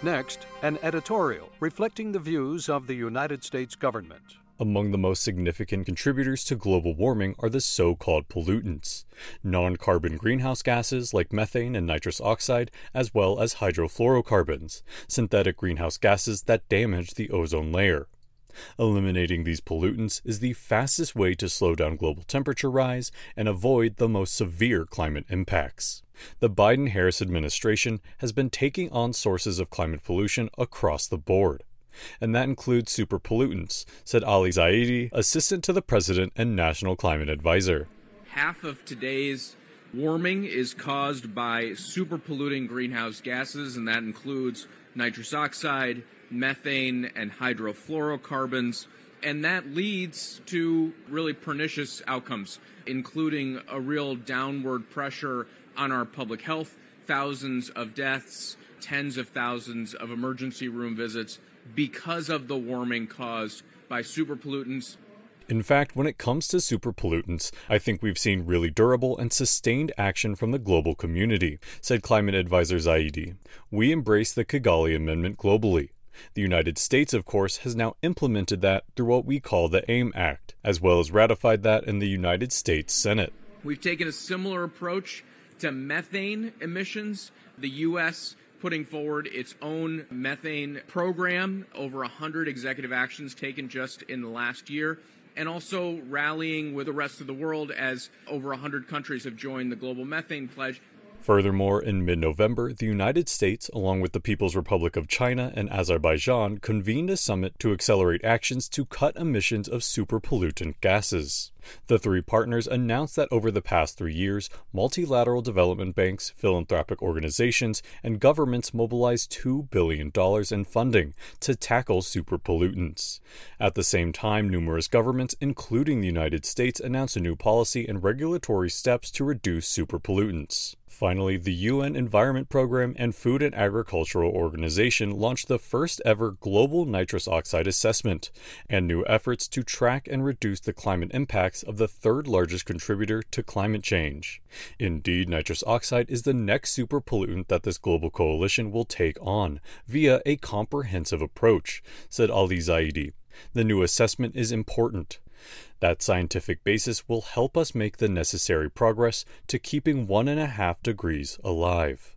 Next, an editorial reflecting the views of the United States government. Among the most significant contributors to global warming are the so-called pollutants, non-carbon greenhouse gases like methane and nitrous oxide, as well as hydrofluorocarbons, synthetic greenhouse gases that damage the ozone layer. Eliminating these pollutants is the fastest way to slow down global temperature rise and avoid the most severe climate impacts. The Biden-Harris administration has been taking on sources of climate pollution across the board. And that includes superpollutants, said Ali Zaidi, assistant to the president and national climate advisor. Half of today's warming is caused by superpolluting greenhouse gases, and that includes nitrous oxide, methane, and hydrofluorocarbons. And that leads to really pernicious outcomes, including a real downward pressure on our public health, thousands of deaths, tens of thousands of emergency room visits because of the warming caused by superpollutants. In fact, when it comes to superpollutants, I think we've seen really durable and sustained action from the global community, said climate advisor Zaidi. We embrace the Kigali Amendment globally. The United States, of course, has now implemented that through what we call the AIM Act, as well as ratified that in the United States Senate. We've taken a similar approach to methane emissions. The U.S. putting forward its own methane program, over 100 executive actions taken just in the last year, and also rallying with the rest of the world as over 100 countries have joined the Global Methane Pledge. Furthermore, in mid-November, the United States, along with the People's Republic of China and Azerbaijan, convened a summit to accelerate actions to cut emissions of superpollutant gases. The three partners announced that over the past 3 years, multilateral development banks, philanthropic organizations, and governments mobilized $2 billion in funding to tackle superpollutants. At the same time, numerous governments, including the United States, announced a new policy and regulatory steps to reduce superpollutants. Finally, the UN Environment Program and Food and Agricultural Organization launched the first ever global nitrous oxide assessment and new efforts to track and reduce the climate impacts of the third largest contributor to climate change. Indeed, nitrous oxide is the next superpollutant that this global coalition will take on via a comprehensive approach, said Ali Zaidi. The new assessment is important. That scientific basis will help us make the necessary progress to keeping 1.5 degrees alive.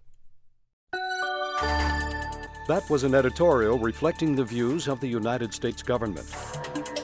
That was an editorial reflecting the views of the United States government.